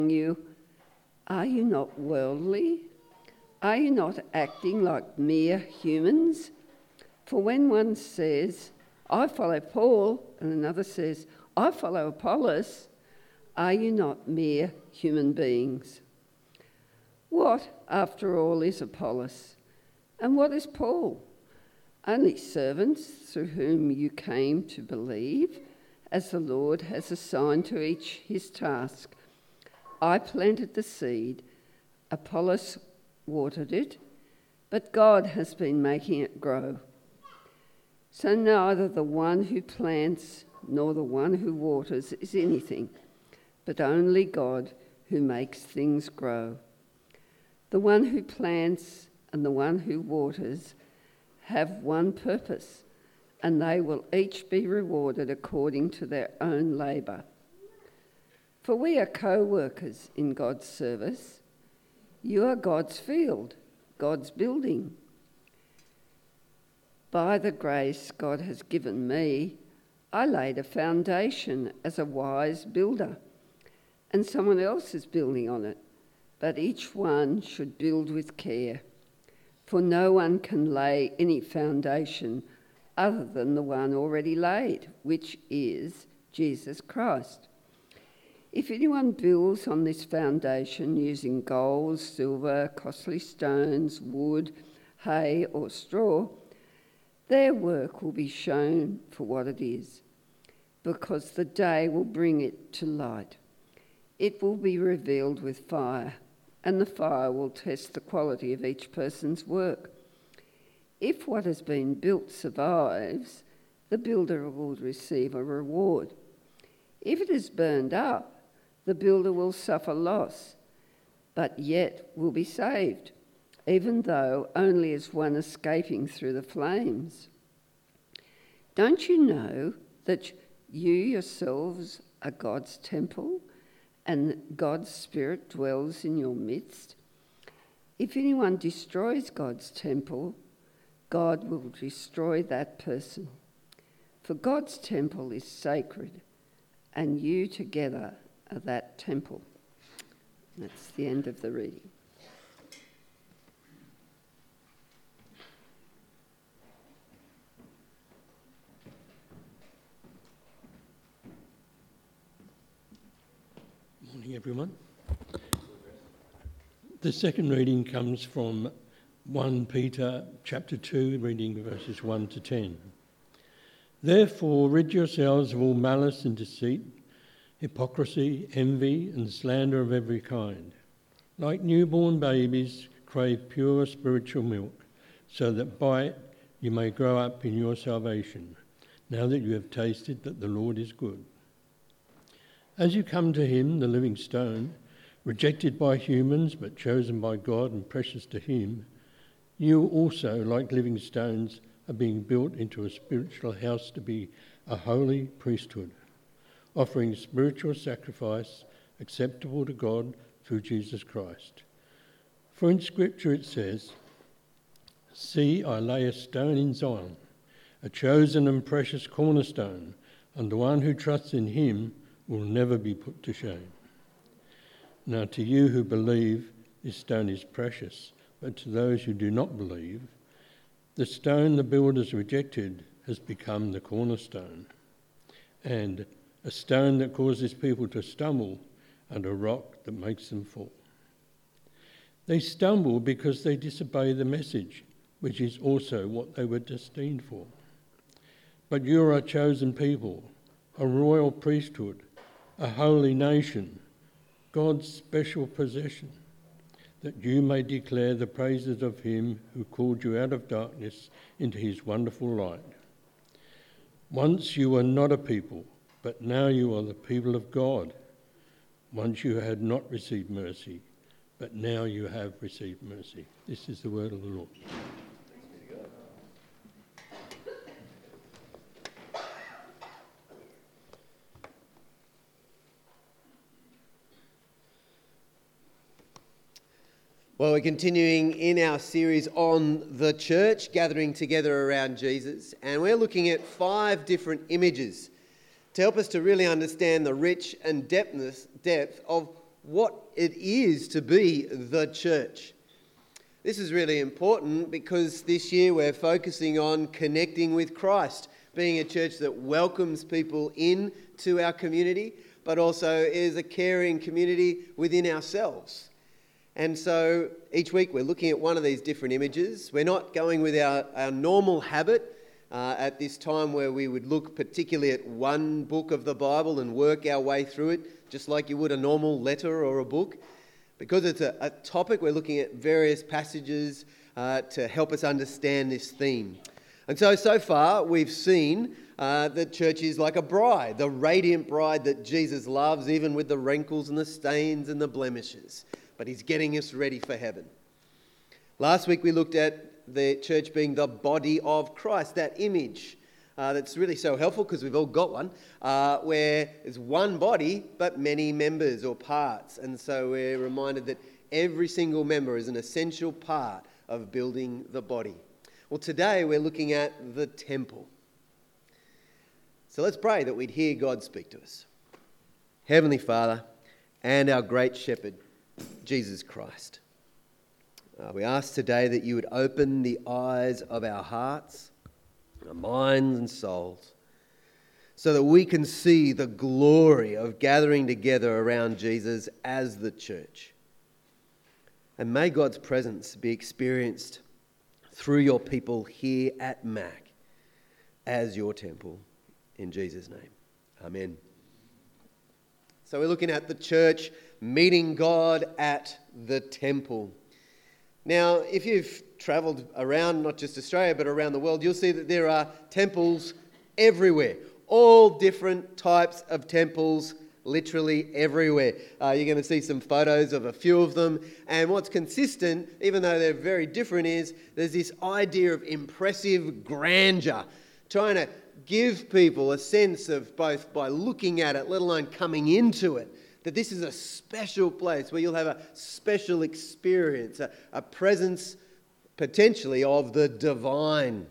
you, are you not worldly? Are you not acting like mere humans? For when one says, I follow Paul, and another says, I follow Apollos, are you not mere human beings? What, after all, is Apollos? And what is Paul? Only servants through whom you came to believe, as the Lord has assigned to each his task. I planted the seed, Apollos watered it, but God has been making it grow. So neither the one who plants nor the one who waters is anything, but only God who makes things grow. The one who plants and the one who waters have one purpose, and they will each be rewarded according to their own labour. For we are co-workers in God's service. You are God's field, God's building. By the grace God has given me, I laid a foundation as a wise builder, and someone else is building on it, but each one should build with care. For no one can lay any foundation other than the one already laid, which is Jesus Christ. If anyone builds on this foundation using gold, silver, costly stones, wood, hay, or straw, their work will be shown for what it is, because the day will bring it to light. It will be revealed with fire, and the fire will test the quality of each person's work. If what has been built survives, the builder will receive a reward. If it is burned up, the builder will suffer loss, but yet will be saved, even though only as one escaping through the flames. Don't you know that you yourselves are God's temple, and God's Spirit dwells in your midst? If anyone destroys God's temple, God will destroy that person. For God's temple is sacred, and you together are that temple. That's the end of the reading. Morning, everyone. The second reading comes from 1 Peter chapter 2, reading verses 1 to 10. Therefore, rid yourselves of all malice and deceit, hypocrisy, envy, and slander of every kind. Like newborn babies, crave pure spiritual milk, so that by it you may grow up in your salvation, now that you have tasted that the Lord is good. As you come to him, the living stone, rejected by humans but chosen by God and precious to him, you also, like living stones, are being built into a spiritual house to be a holy priesthood, offering spiritual sacrifice acceptable to God through Jesus Christ. For in Scripture it says, See, I lay a stone in Zion, a chosen and precious cornerstone, and the one who trusts in him will never be put to shame. Now to you who believe, this stone is precious, but to those who do not believe, the stone the builders rejected has become the cornerstone, and a stone that causes people to stumble, and a rock that makes them fall. They stumble because they disobey the message, which is also what they were destined for. But you are a chosen people, a royal priesthood, a holy nation, God's special possession, that you may declare the praises of him who called you out of darkness into his wonderful light. Once you were not a people, but now you are the people of God. Once you had not received mercy, but now you have received mercy. This is the word of the Lord. Well, we're continuing in our series on the church, gathering together around Jesus, and we're looking at 5 different images to help us to really understand the rich and depth of what it is to be the church. This is really important because this year we're focusing on connecting with Christ, being a church that welcomes people in to our community, but also is a caring community within ourselves. And so each week we're looking at one of these different images. We're not going with our normal habit at this time where we would look particularly at one book of the Bible and work our way through it, just like you would a normal letter or a book. Because it's a topic, we're looking at various passages to help us understand this theme. And so far we've seen that church is like a bride, the radiant bride that Jesus loves, even with the wrinkles and the stains and the blemishes. But he's getting us ready for heaven. Last week we looked at the church being the body of Christ, that image that's really so helpful because we've all got one, where there's one body but many members or parts. And so we're reminded that every single member is an essential part of building the body. Well, today we're looking at the temple. So let's pray that we'd hear God speak to us. Heavenly Father and our great shepherd, Jesus Christ. We ask today that you would open the eyes of our hearts, our minds and souls, so that we can see the glory of gathering together around Jesus as the church. And may God's presence be experienced through your people here at MAC as your temple. In Jesus' name, amen. So we're looking at the church meeting God at the temple. Now, if you've travelled around, not just Australia, but around the world, you'll see that there are temples everywhere. All different types of temples, literally everywhere. You're going to see some photos of a few of them. And what's consistent, even though they're very different, is there's this idea of impressive grandeur, trying to give people a sense of both by looking at it, let alone coming into it, that this is a special place where you'll have a special experience, a presence potentially of the divine.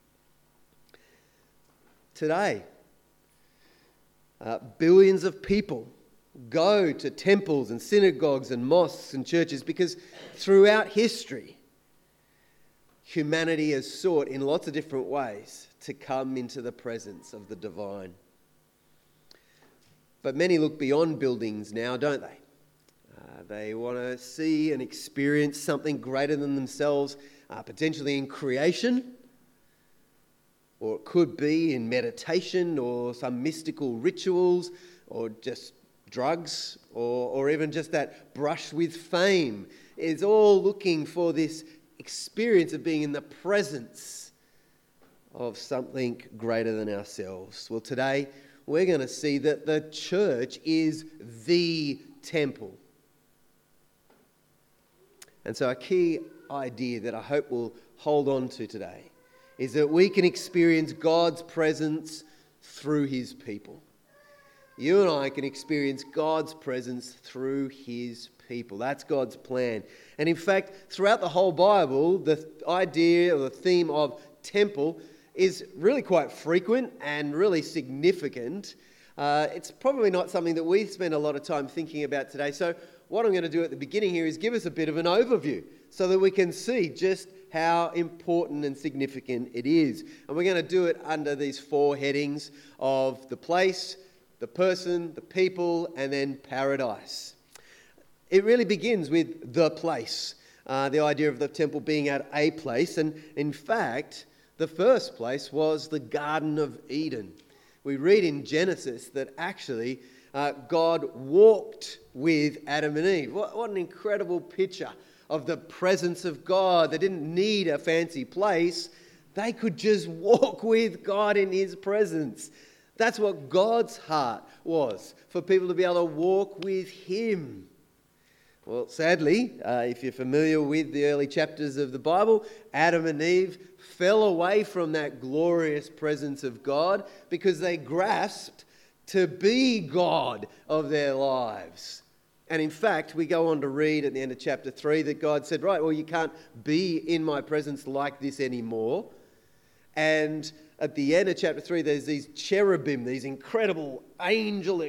Today, billions of people go to temples and synagogues and mosques and churches because throughout history, humanity has sought in lots of different ways to come into the presence of the divine. But many look beyond buildings now, don't they? They want to see and experience something greater than themselves, potentially in creation, or it could be in meditation or some mystical rituals, or just drugs, or even just that brush with fame. It's all looking for this experience of being in the presence of something greater than ourselves. Well, today we're going to see that the church is the temple. And so a key idea that I hope we'll hold on to today is that we can experience God's presence through his people. You and I can experience God's presence through his people. That's God's plan. And in fact, throughout the whole Bible, the idea or the theme of temple is really quite frequent and really significant. It's probably not something that we spend a lot of time thinking about today. So what I'm going to do at the beginning here is give us a bit of an overview so that we can see just how important and significant it is. And we're going to do it under these four headings of the place, the person, the people, and then paradise. It really begins with the place, the idea of the temple being at a place. And in fact, the first place was the Garden of Eden. We read in Genesis that actually God walked with Adam and Eve. What an incredible picture of the presence of God. They didn't need a fancy place. They could just walk with God in his presence. That's what God's heart was, for people to be able to walk with him. Well, sadly, if you're familiar with the early chapters of the Bible, Adam and Eve fell away from that glorious presence of God because they grasped to be God of their lives. And in fact, we go on to read at the end of chapter 3 that God said, right, well, you can't be in my presence like this anymore. And at the end of chapter 3, there's these cherubim, these incredible angelic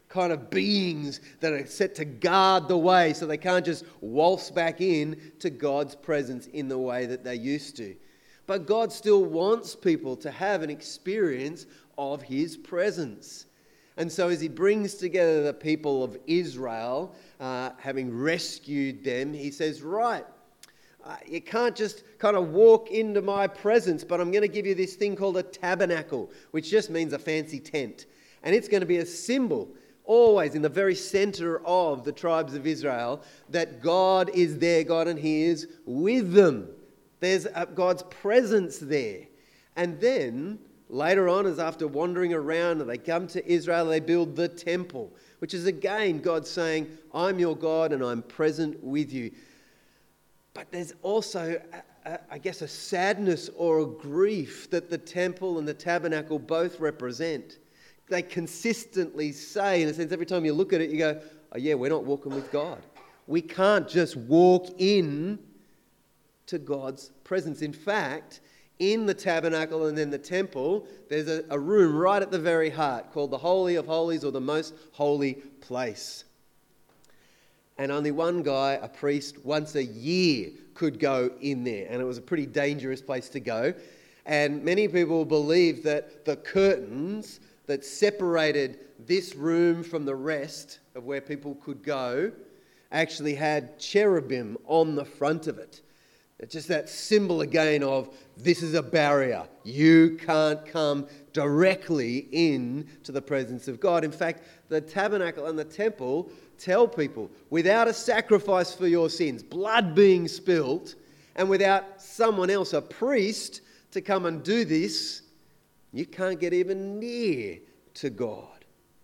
kind of beings that are set to guard the way so they can't just waltz back in to God's presence in the way that they used to. But God still wants people to have an experience of his presence. And so as he brings together the people of Israel, having rescued them, he says, right, you can't just kind of walk into my presence, but I'm going to give you this thing called a tabernacle, which just means a fancy tent. And it's going to be a symbol, always in the very center of the tribes of Israel, that God is their God and he is with them. There's God's presence there. And then later on, as after wandering around and they come to Israel, they build the temple, which is again God saying, I'm your God and I'm present with you. But there's also, I guess, a sadness or a grief that the temple and the tabernacle both represent. They consistently say, in a sense, every time you look at it, you go, oh yeah, we're not walking with God. We can't just walk in to God's presence. In fact, in the tabernacle and then the temple, there's a room right at the very heart called the Holy of Holies, or the Most Holy Place. And only one guy, a priest, once a year could go in there. And it was a pretty dangerous place to go. And many people believe that the curtains that separated this room from the rest of where people could go actually had cherubim on the front of it. It's just that symbol again of this is a barrier. You can't come directly into the presence of God. In fact, the tabernacle and the temple tell people, without a sacrifice for your sins, blood being spilt, and without someone else, a priest, to come and do this, you can't get even near to God.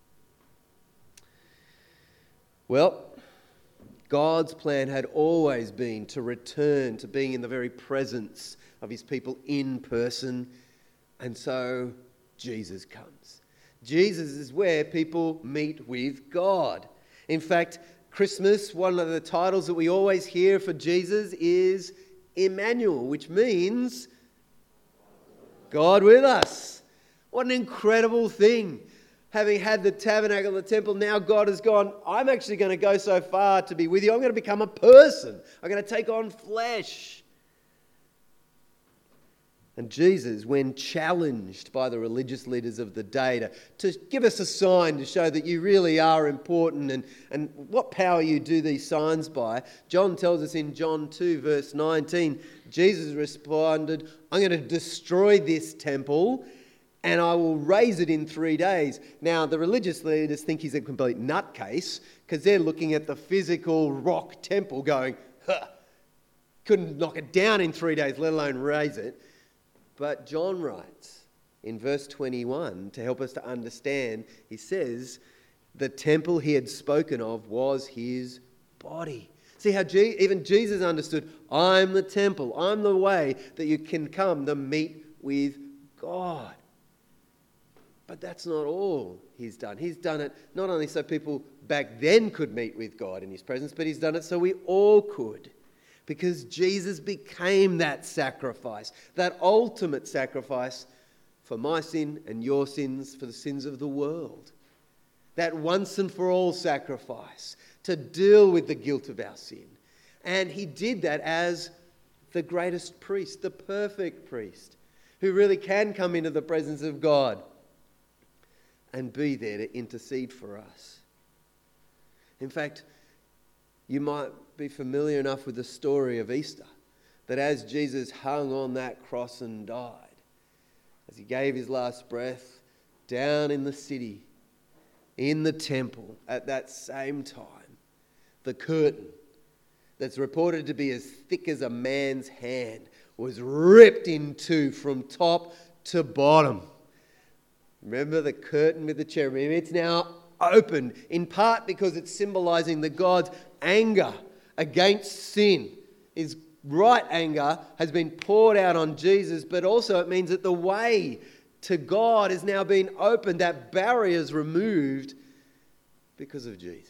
Well, God's plan had always been to return to being in the very presence of his people in person. And so Jesus comes. Jesus is where people meet with God. In fact, Christmas, one of the titles that we always hear for Jesus is Emmanuel, which means God with us. What an incredible thing. Having had the tabernacle, the temple, now God has gone, I'm actually going to go so far to be with you. I'm going to become a person. I'm going to take on flesh. And Jesus, when challenged by the religious leaders of the day to give us a sign to show that you really are important and what power you do these signs by, John tells us in John 2 verse 19, Jesus responded, I'm going to destroy this temple and I will raise it in 3 days. Now, the religious leaders think he's a complete nutcase because they're looking at the physical rock temple going, couldn't knock it down in 3 days, let alone raise it. But John writes in verse 21, to help us to understand, he says, the temple he had spoken of was his body. See how even Jesus understood, I'm the temple, I'm the way that you can come to meet with God. But that's not all he's done. He's done it not only so people back then could meet with God in his presence, but he's done it so we all could. Because Jesus became that sacrifice, that ultimate sacrifice for my sin and your sins, for the sins of the world. That once and for all sacrifice to deal with the guilt of our sin. And he did that as the greatest priest, the perfect priest, who really can come into the presence of God and be there to intercede for us. In fact, you might be familiar enough with the story of Easter, that as Jesus hung on that cross and died, as he gave his last breath down in the city, in the temple, at that same time, the curtain that's reported to be as thick as a man's hand was ripped in two from top to bottom. Remember the curtain with the cherubim? It's now opened, in part because it's symbolizing that God's anger against sin, his right anger, has been poured out on Jesus, but also it means that the way to God is now being opened. That barrier is removed because of Jesus.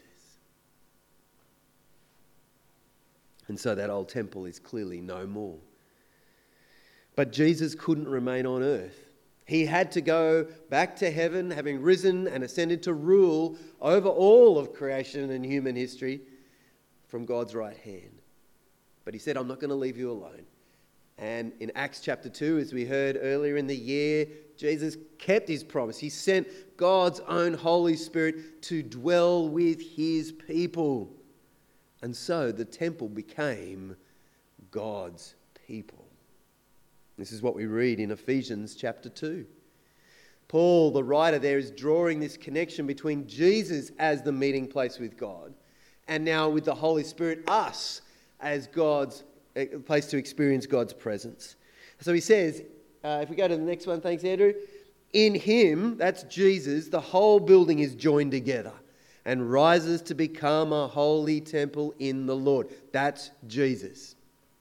And so that old temple is clearly no more. But Jesus couldn't remain on earth. He had to go back to heaven, having risen and ascended to rule over all of creation and human history from God's right hand. But he said, I'm not going to leave you alone. And in Acts chapter 2, as we heard earlier in the year, Jesus kept his promise. He sent God's own Holy Spirit to dwell with his people. And so the temple became God's people. This is what we read in Ephesians chapter 2. Paul, the writer there, is drawing this connection between Jesus as the meeting place with God and now with the Holy Spirit, us as God's place to experience God's presence. So he says, if we go to the next one, thanks Andrew, in him, that's Jesus, the whole building is joined together and rises to become a holy temple in the Lord. That's Jesus.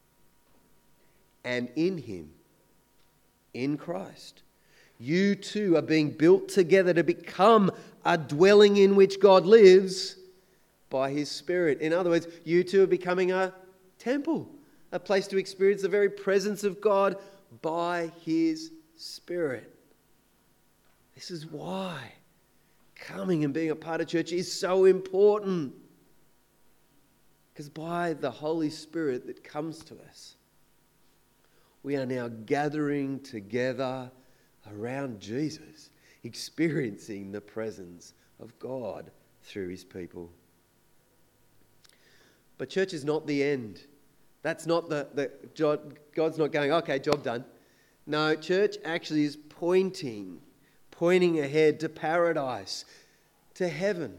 And in him, in Christ, you too are being built together to become a dwelling in which God lives by his Spirit. In other words, you two are becoming a temple, a place to experience the very presence of God by his Spirit. This is why coming and being a part of church is so important. Because by the Holy Spirit that comes to us, we are now gathering together around Jesus, experiencing the presence of God through his people. But church is not the end. That's not God's not going, okay, job done. No, church actually is pointing ahead to paradise, to heaven.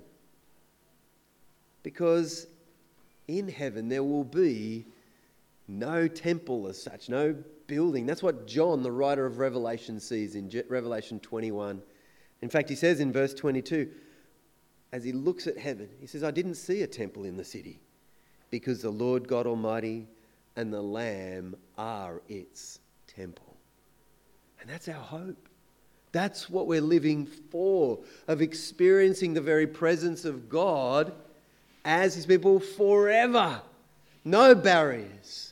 Because in heaven there will be no temple as such, no building. That's what John, the writer of Revelation, sees in Revelation 21. In fact, he says in verse 22, as he looks at heaven, he says, I didn't see a temple in the city because the Lord God Almighty and the Lamb are its temple. And that's our hope. That's what we're living for, of experiencing the very presence of God as his people forever. No barriers.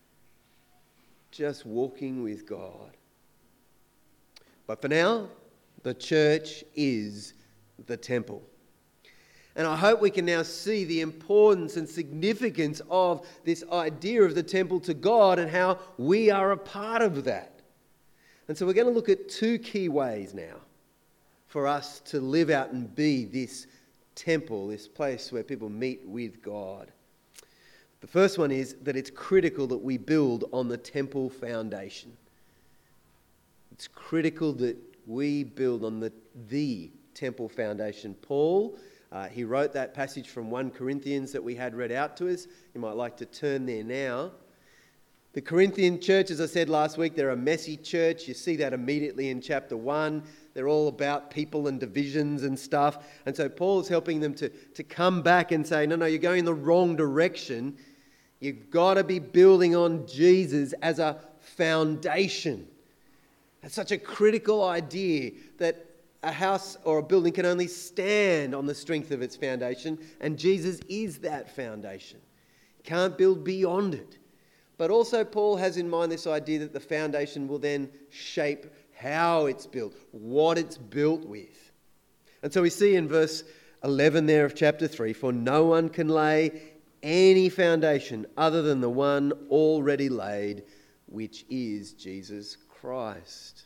Just walking with God. But for now, the church is the temple. And I hope we can now see the importance and significance of this idea of the temple to God and how we are a part of that. And so we're going to look at two key ways now for us to live out and be this temple, this place where people meet with God. The first one is that it's critical that we build on the temple foundation. It's critical that we build on the temple foundation. Paul, he wrote that passage from 1 Corinthians that we had read out to us. You might like to turn there now. The Corinthian church, as I said last week, they're a messy church. You see that immediately in chapter 1. They're all about people and divisions and stuff. And so Paul is helping them to come back and say, no, you're going in the wrong direction. You've got to be building on Jesus as a foundation. That's such a critical idea that a house or a building can only stand on the strength of its foundation, and Jesus is that foundation. You can't build beyond it. But also Paul has in mind this idea that the foundation will then shape how it's built, what it's built with. And so we see in verse 11 there of chapter 3, for no one can lay any foundation other than the one already laid, which is Jesus Christ.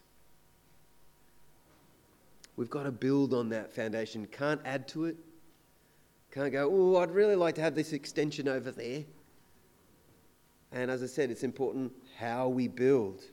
We've got to build on that foundation. Can't add to it. Can't go, oh, I'd really like to have this extension over there. And as I said, it's important how we build.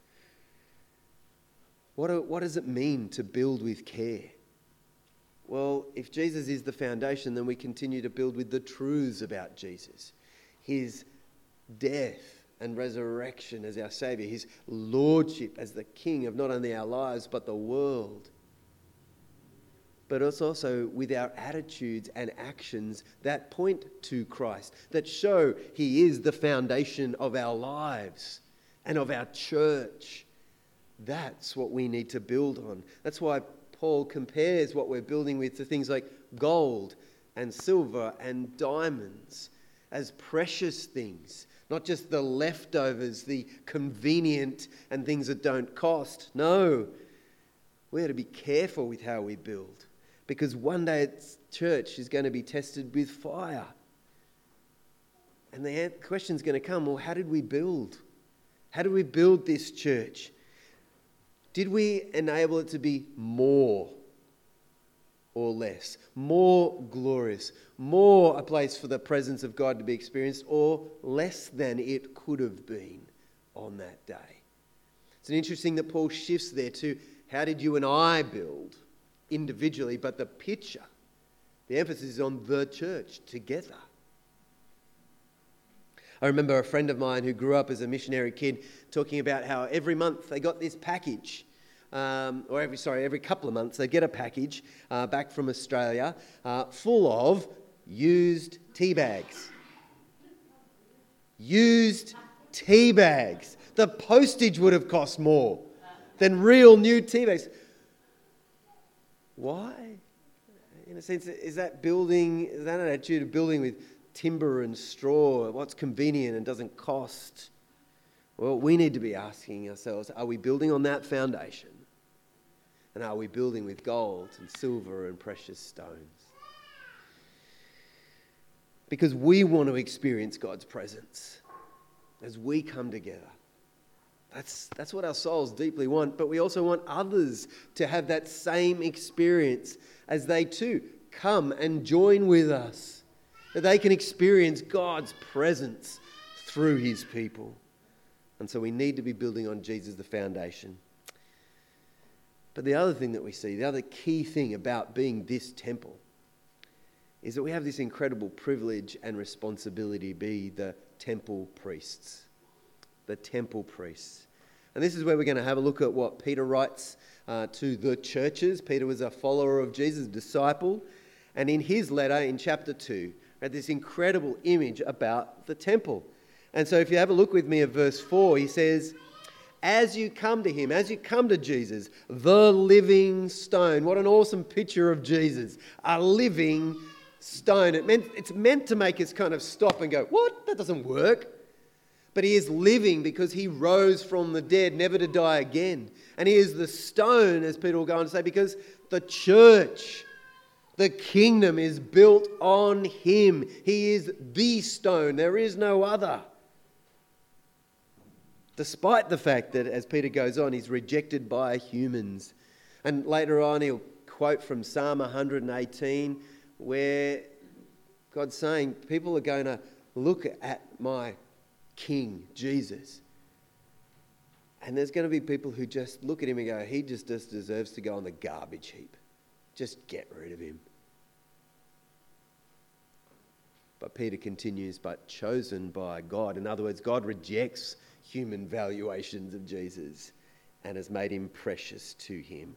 What does it mean to build with care? Well, if Jesus is the foundation, then we continue to build with the truths about Jesus. His death and resurrection as our Saviour. His lordship as the King of not only our lives, but the world. But it's also with our attitudes and actions that point to Christ, that show he is the foundation of our lives and of our church. That's what we need to build on. That's why Paul compares what we're building with to things like gold and silver and diamonds as precious things, not just the leftovers, the convenient and things that don't cost. No, We have to be careful with how we build, because one day church is going to be tested with fire. And the question's going to come, well, how did we build? How did we build this church? Did we enable it to be more or less? More glorious? More a place for the presence of God to be experienced, or less than it could have been on that day? It's interesting that Paul shifts there to how did you and I build individually, but the picture, the emphasis is on the church together. I remember a friend of mine who grew up as a missionary kid talking about how every month they got this package, every couple of months they get a package back from Australia full of used tea bags. Used tea bags. The postage would have cost more than real new tea bags. Why? In a sense, is that an attitude of building with timber and straw, what's convenient and doesn't cost? Well, we need to be asking ourselves, are we building on that foundation? And are we building with gold and silver and precious stones? Because we want to experience God's presence as we come together. That's what our souls deeply want, but we also want others to have that same experience as they too come and join with us. That they can experience God's presence through his people. And so we need to be building on Jesus, the foundation. But the other thing that we see, the other key thing about being this temple, is that we have this incredible privilege and responsibility to be the temple priests. The temple priests. And this is where we're going to have a look at what Peter writes to the churches. Peter was a follower of Jesus, a disciple. And in his letter in chapter 2, had this incredible image about the temple. And so if you have a look with me at verse 4, he says, as you come to him, as you come to Jesus, the living stone. What an awesome picture of Jesus. A living stone. It's meant to make us kind of stop and go, what? That doesn't work. But he is living because he rose from the dead, never to die again. And he is the stone, as Peter will go on to say, because the church, the kingdom is built on him. He is the stone. There is no other. Despite the fact that, as Peter goes on, he's rejected by humans. And later on, he'll quote from Psalm 118, where God's saying, people are going to look at my King, Jesus. And there's going to be people who just look at him and go, he just deserves to go on the garbage heap. Just get rid of him. But Peter continues, but chosen by God. In other words, God rejects human valuations of Jesus and has made him precious to him.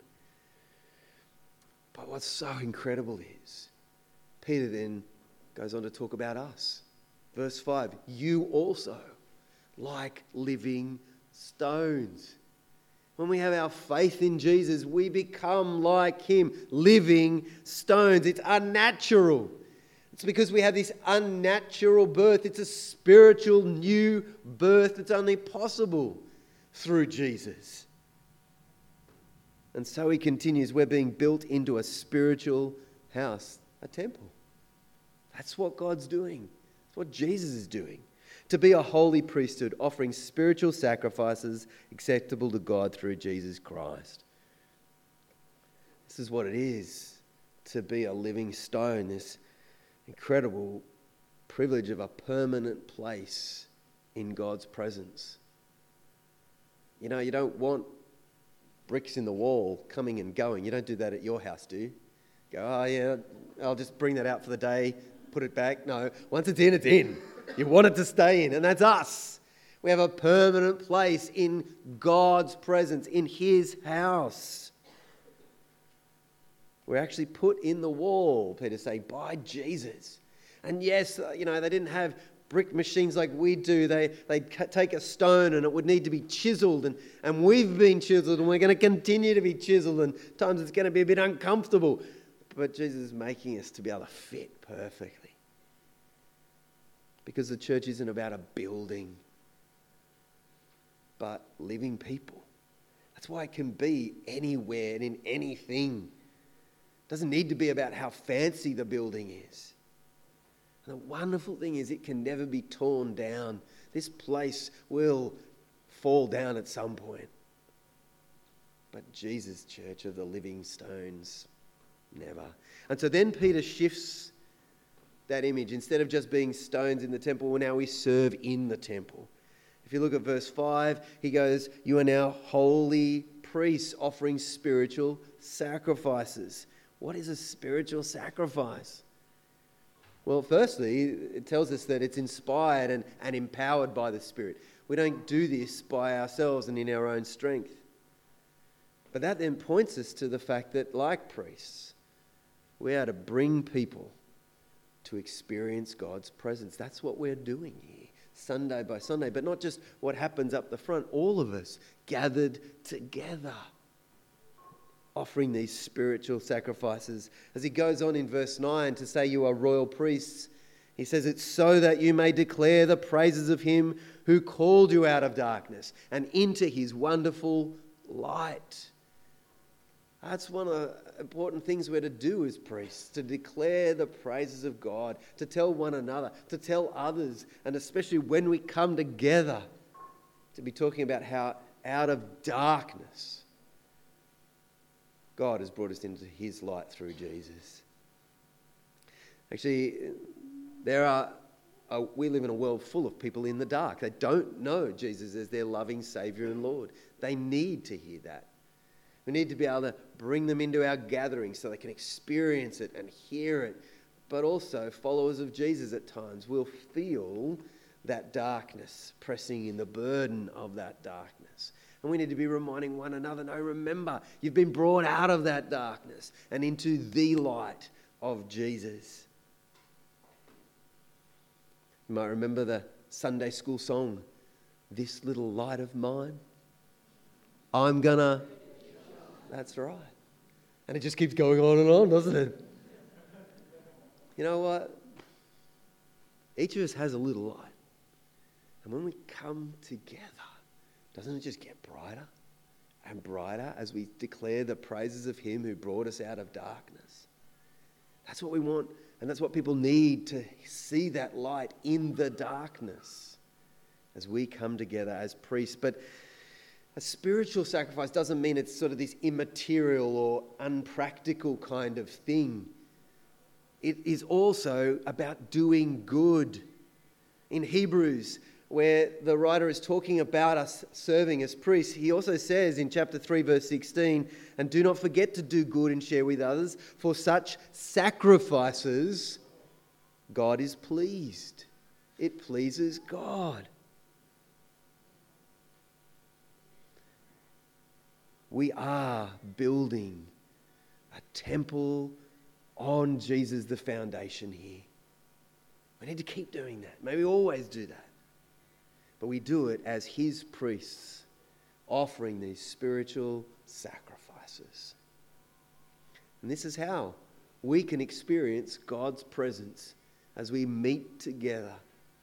But what's so incredible is, Peter then goes on to talk about us. Verse 5, you also, like living stones. When we have our faith in Jesus, we become like him, living stones. It's unnatural. It's because we have this unnatural birth. It's a spiritual new birth that's only possible through Jesus. And so he continues, we're being built into a spiritual house, a temple. That's what God's doing. That's what Jesus is doing. To be a holy priesthood, offering spiritual sacrifices acceptable to God through Jesus Christ. This is what it is to be a living stone, this incredible privilege of a permanent place in God's presence. You know, you don't want bricks in the wall coming and going. You don't do that at your house, do you? Go, oh yeah, I'll just bring that out for the day, put it back. No, once it's in, it's in. You want it to stay in, and that's us. We have a permanent place in God's presence, in his house. We're actually put in the wall, Peter saying, by Jesus. And yes, you know, they didn't have brick machines like we do. They'd take a stone and it would need to be chiseled. And we've been chiseled and we're going to continue to be chiseled. And at times it's going to be a bit uncomfortable. But Jesus is making us to be able to fit perfectly. Because the church isn't about a building, but living people. That's why it can be anywhere and in anything. It doesn't need to be about how fancy the building is. And the wonderful thing is it can never be torn down. This place will fall down at some point. But Jesus' church of the living stones, never. And so then Peter shifts that image. Instead of just being stones in the temple, well, now we serve in the temple. If you look at verse 5, he goes, "You are now holy priests offering spiritual sacrifices." What is a spiritual sacrifice? Well, firstly, it tells us that it's inspired and empowered by the Spirit. We don't do this by ourselves and in our own strength. But that then points us to the fact that, like priests, we are to bring people to experience God's presence. That's what we're doing here, Sunday by Sunday. But not just what happens up the front, all of us gathered together, offering these spiritual sacrifices. As he goes on in verse 9 to say you are royal priests, he says it's so that you may declare the praises of him who called you out of darkness and into his wonderful light. That's one of the important things we're to do as priests, to declare the praises of God, to tell one another, to tell others, and especially when we come together, to be talking about how out of darkness God has brought us into his light through Jesus. Actually, we live in a world full of people in the dark. They don't know Jesus as their loving Saviour and Lord. They need to hear that. We need to be able to bring them into our gatherings so they can experience it and hear it. But also, followers of Jesus at times will feel that darkness pressing in, the burden of that darkness. And we need to be reminding one another, no, remember, you've been brought out of that darkness and into the light of Jesus. You might remember the Sunday school song, "This Little Light of Mine, I'm gonna..." That's right. And it just keeps going on and on, doesn't it? You know what? Each of us has a little light. And when we come together, doesn't it just get brighter and brighter as we declare the praises of him who brought us out of darkness? That's what we want, and that's what people need, to see that light in the darkness as we come together as priests. But a spiritual sacrifice doesn't mean it's sort of this immaterial or unpractical kind of thing. It is also about doing good. In Hebrews, where the writer is talking about us serving as priests, he also says in chapter 3, verse 16, "And do not forget to do good and share with others, for such sacrifices God is pleased." It pleases God. We are building a temple on Jesus, the foundation here. We need to keep doing that. Maybe always do that. But we do it as his priests, offering these spiritual sacrifices. And this is how we can experience God's presence as we meet together.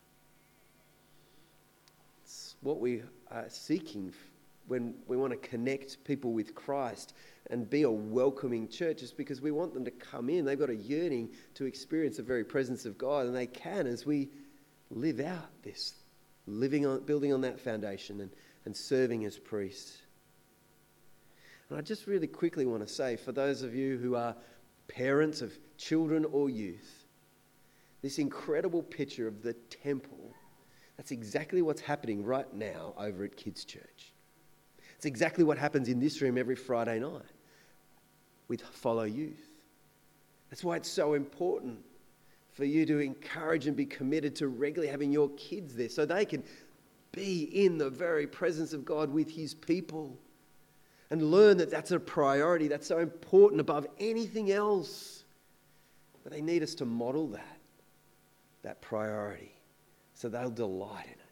It's what we are seeking when we want to connect people with Christ and be a welcoming church. It's because we want them to come in. They've got a yearning to experience the very presence of God, and they can as we live out this, building on that foundation and serving as priests. And I just really quickly want to say, for those of you who are parents of children or youth, this incredible picture of the temple, that's exactly what's happening right now over at Kids Church. It's exactly what happens in this room every Friday night with Follow Youth. That's why it's so important for you to encourage and be committed to regularly having your kids there so they can be in the very presence of God with his people and learn that that's a priority. That's so important above anything else. But they need us to model that priority, so they'll delight in it.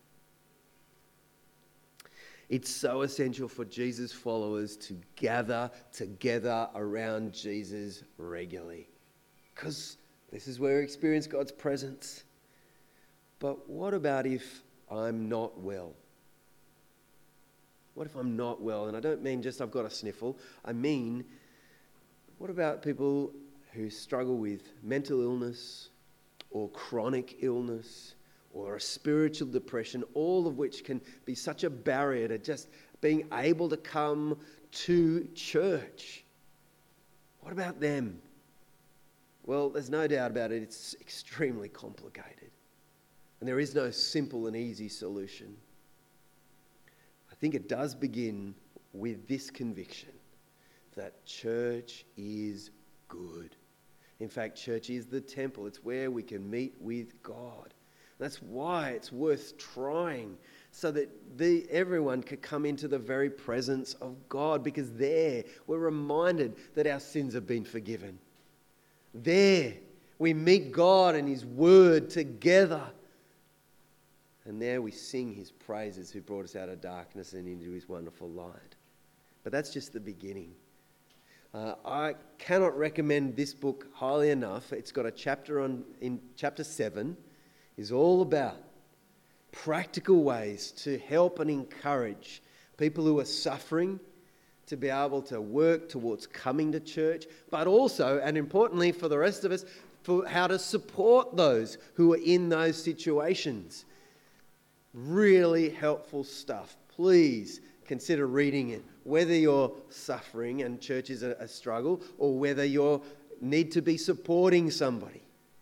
It's so essential for Jesus' followers to gather together around Jesus regularly, because this is where we experience God's presence. But what about if I'm not well? What if I'm not well? And I don't mean just I've got a sniffle. I mean, what about people who struggle with mental illness or chronic illness or a spiritual depression, all of which can be such a barrier to just being able to come to church? What about them? Well, there's no doubt about it, it's extremely complicated. And there is no simple and easy solution. I think it does begin with this conviction that church is good. In fact, church is the temple. It's where we can meet with God. That's why it's worth trying, so that everyone could come into the very presence of God, because there we're reminded that our sins have been forgiven. There we meet God and His Word together. And there we sing His praises, who brought us out of darkness and into His wonderful light. But that's just the beginning. I cannot recommend this book highly enough. It's got a chapter in chapter 7 is all about practical ways to help and encourage people who are suffering to be able to work towards coming to church, but also, and importantly for the rest of us, for how to support those who are in those situations. Really helpful stuff. Please consider reading it, whether you're suffering and church is a struggle, or whether you need to be supporting somebody.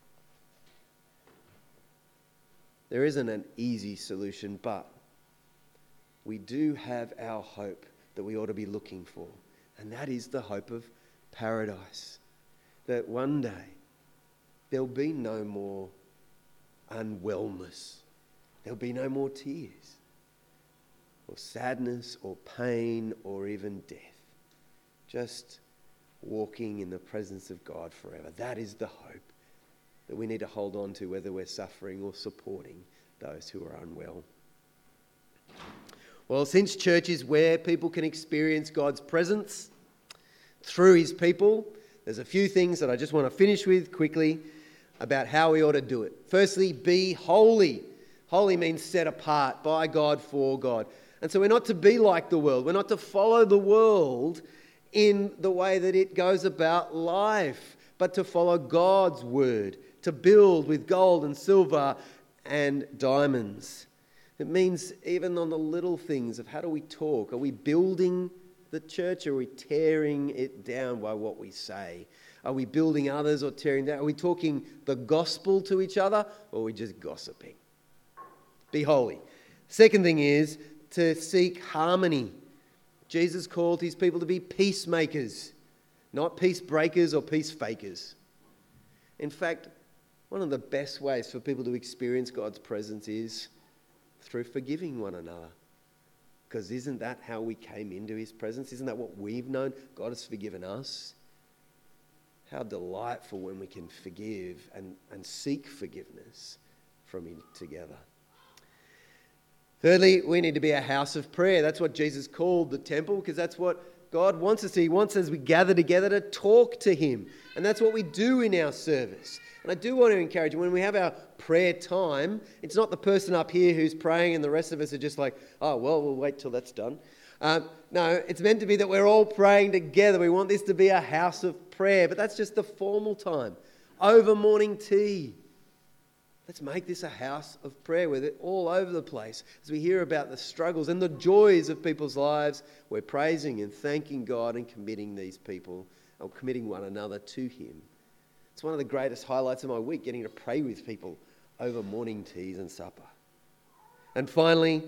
There isn't an easy solution, but we do have our hope that we ought to be looking for, and that is the hope of paradise. That one day there'll be no more unwellness. There'll be no more tears, or sadness, or pain, or even death. Just walking in the presence of God forever. That is the hope that we need to hold on to, whether we're suffering or supporting those who are unwell. Well, since church is where people can experience God's presence through His people, there's a few things that I just want to finish with quickly about how we ought to do it. Firstly, be holy. Holy means set apart by God, for God. And so we're not to be like the world. We're not to follow the world in the way that it goes about life, but to follow God's word, to build with gold and silver and diamonds. It means even on the little things of how do we talk? Are we building the church, or are we tearing it down by what we say? Are we building others or tearing down? Are we talking the gospel to each other, or are we just gossiping? Be holy. Second thing is to seek harmony. Jesus called His people to be peacemakers, not peace breakers or peace fakers. In fact, one of the best ways for people to experience God's presence is through forgiving one another. Because isn't that how we came into His presence? Isn't that what we've known? God has forgiven us. How delightful when we can forgive and seek forgiveness from Him together. Thirdly, we need to be a house of prayer. That's what Jesus called the temple, because that's what God wants us to. He wants us, as we gather together, to talk to Him. And that's what we do in our service. And I do want to encourage you, when we have our prayer time, it's not the person up here who's praying and the rest of us are just like, oh, well, we'll wait till that's done. No, it's meant to be that we're all praying together. We want this to be a house of prayer, but that's just the formal time. Over morning tea. Let's make this a house of prayer where they're all over the place. As we hear about the struggles and the joys of people's lives, we're praising and thanking God and committing these people, or committing one another to Him. It's one of the greatest highlights of my week, getting to pray with people over morning teas and supper. And finally,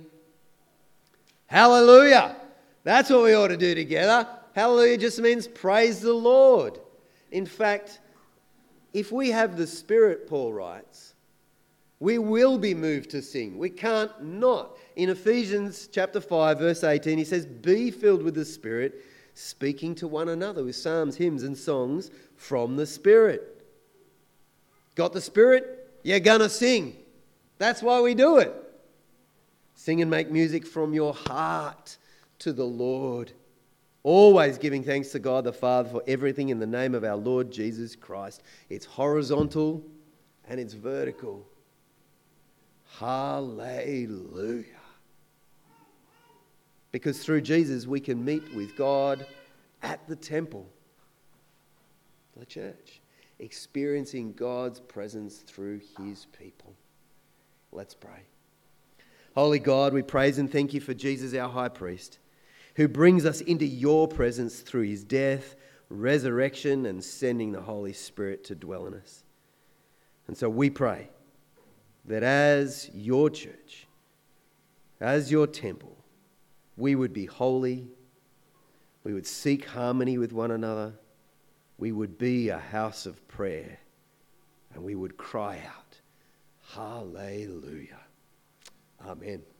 hallelujah. That's what we ought to do together. Hallelujah just means praise the Lord. In fact, if we have the Spirit, Paul writes, we will be moved to sing. We can't not. In Ephesians chapter 5, verse 18, he says, be filled with the Spirit, speaking to one another with psalms, hymns and songs from the Spirit. Got the Spirit? You're going to sing. That's why we do it. Sing and make music from your heart to the Lord. Always giving thanks to God the Father for everything in the name of our Lord Jesus Christ. It's horizontal and it's vertical. Hallelujah. Because through Jesus we can meet with God at the temple, the church, experiencing God's presence through his people. Let's pray. Holy God, we praise and thank you for Jesus, our high priest, who brings us into your presence through his death, resurrection, and sending the Holy Spirit to dwell in us. And so we pray that as your church, as your temple, we would be holy, we would seek harmony with one another, we would be a house of prayer, and we would cry out, Hallelujah. Amen.